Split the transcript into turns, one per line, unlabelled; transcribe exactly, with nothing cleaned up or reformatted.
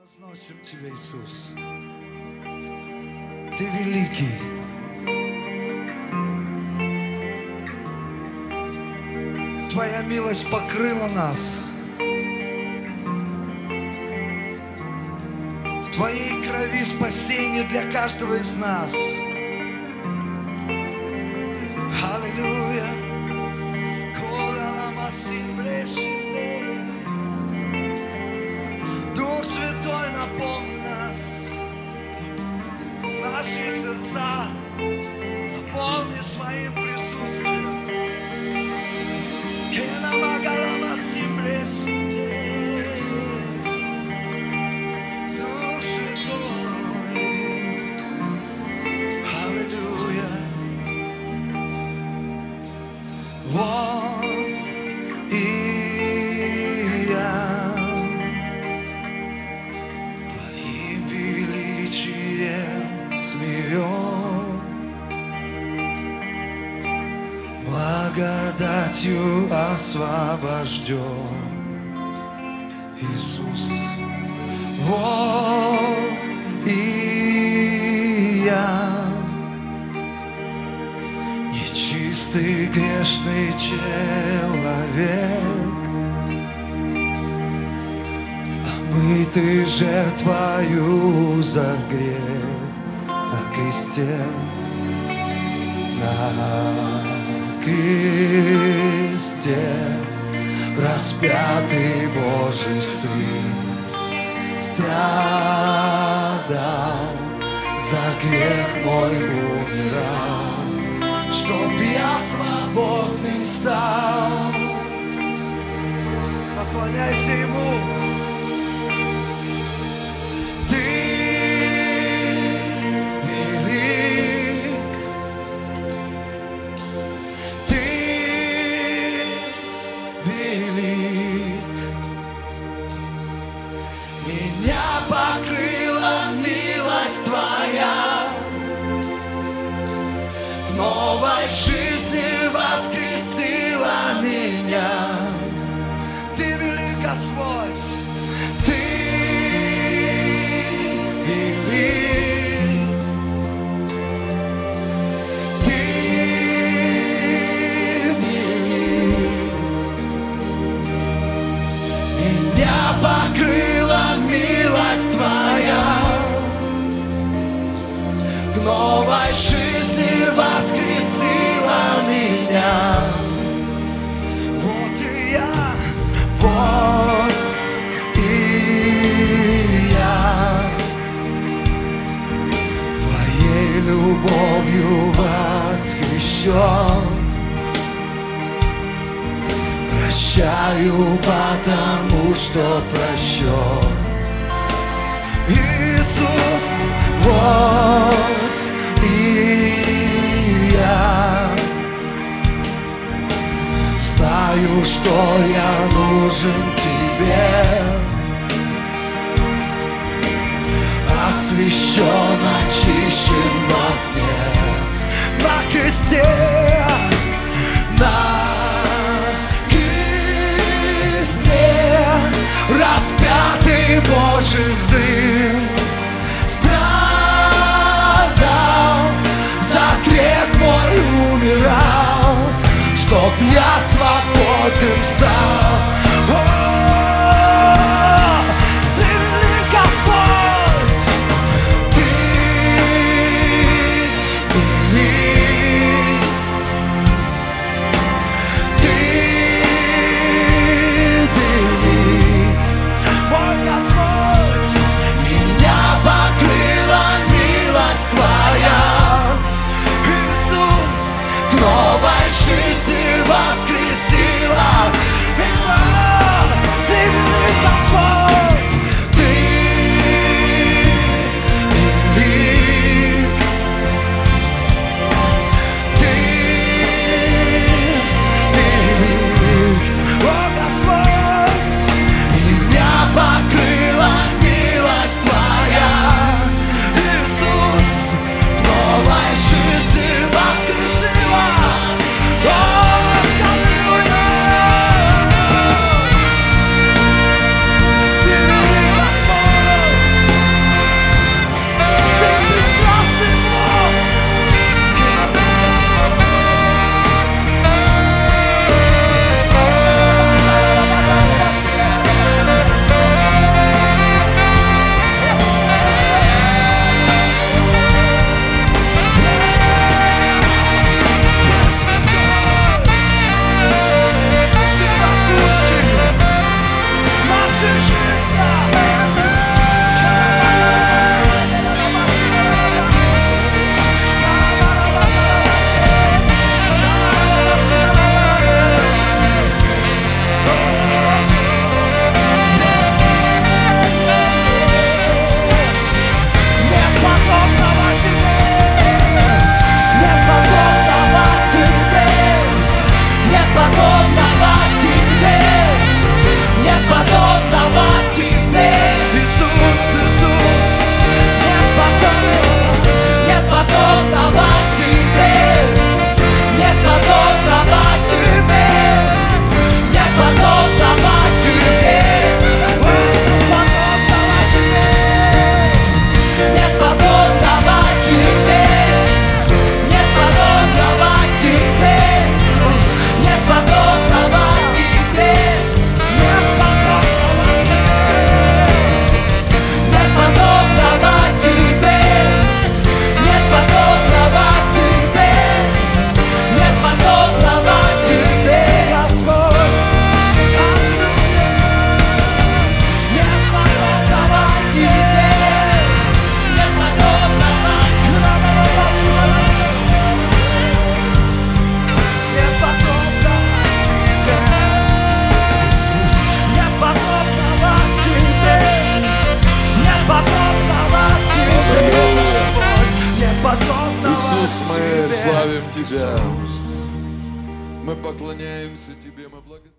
Возносим Тебя, Иисус. Ты великий. Твоя милость покрыла нас. В Твоей крови спасение для каждого из нас. Аллилуйя. Дух Святой, наполни нас, наши сердца наполни своим присутствием. Дух Святой, аллилуйя. Вот и я Твоим величием смирен, благодатью освобожден, Иисус. Вот и я, нечистый грешный человек, омытый жертвою за грех на кресте. На кресте распятый Божий Сын страдал, за грех мой умирал, чтоб я свободным стал. Поклоняйся Ему. Меня покрыла милость Твоя, к новой жизни воскресила меня. Ты велик, Господь, Ты велик, Ты велик. Меня покрыла милость Твоя, к новой жизни воскресила меня. Вот и я, вот и я, Твоей любовью восхищен. Прощаю, потому что прощен. Иисус, вот и я знаю, что я нужен Тебе, освящен, очищен в огне. На кресте, на распятый Божий Сын страдал, за грех мой умирал, чтоб я свободным стал. О, Ты велик, Господь, Ты велик, Ты велик. Мой Господь, меня покрыла милость Твоя, Иисус, к новой жизни воскресила.
Иисус, мы
Тебе,
славим Тебя.
Иисус.
Мы поклоняемся Тебе, мы благодарим.